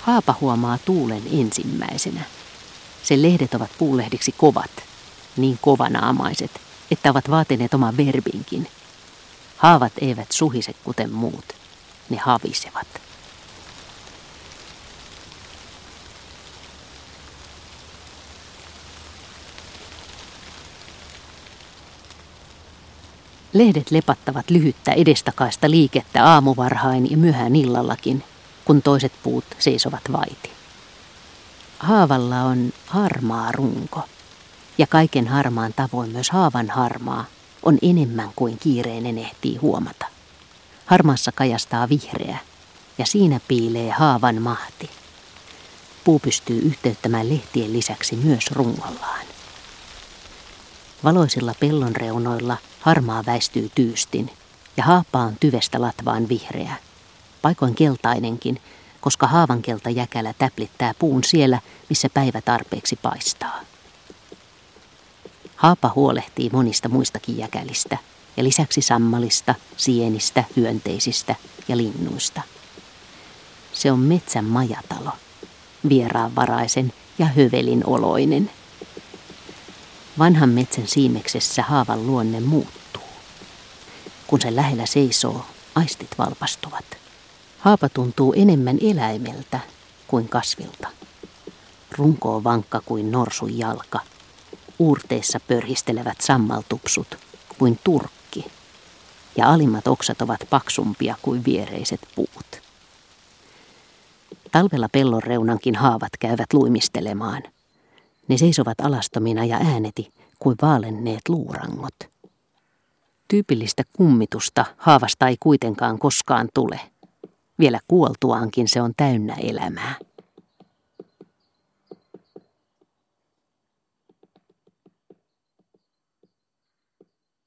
Haapa huomaa tuulen ensimmäisenä. Sen lehdet ovat puulehdiksi kovat, niin kovanaamaiset, että ovat vaatineet oman verbinkin. Haavat eivät suhise kuten muut, ne havisevat. Lehdet lepattavat lyhyttä edestakaista liikettä aamuvarhain ja myöhään illallakin, kun toiset puut seisovat vaiti. Haavalla on harmaa runko, ja kaiken harmaan tavoin myös haavan harmaa on enemmän kuin kiireinen ehtii huomata. Harmaassa kajastaa vihreä, ja siinä piilee haavan mahti. Puu pystyy yhteyttämään lehtien lisäksi myös rungollaan. Valoisilla pellon reunoilla harmaa väistyy tyystin, ja haapa on tyvestä latvaan vihreä, paikoin keltainenkin, koska haavankelta jäkälä täplittää puun siellä, missä päivä tarpeeksi paistaa. Haapa huolehtii monista muistakin jäkälistä, ja lisäksi sammalista, sienistä, hyönteisistä ja linnuista. Se on metsän majatalo, vieraanvaraisen ja hövelin oloinen. Vanhan metsän siimeksessä haavan luonne muuttuu. Kun se lähellä seisoo, aistit valpastuvat. Haapa tuntuu enemmän eläimeltä kuin kasvilta. Runko on vankka kuin norsun jalka. Uurteissa pörhistelevät sammaltupsut kuin turkki. Ja alimmat oksat ovat paksumpia kuin viereiset puut. Talvella pellon reunankin haavat käyvät luimistelemaan. Ne seisovat alastomina ja ääneti kuin vaalenneet luurangot. Tyypillistä kummitusta haavasta ei kuitenkaan koskaan tule. Vielä kuoltuaankin se on täynnä elämää.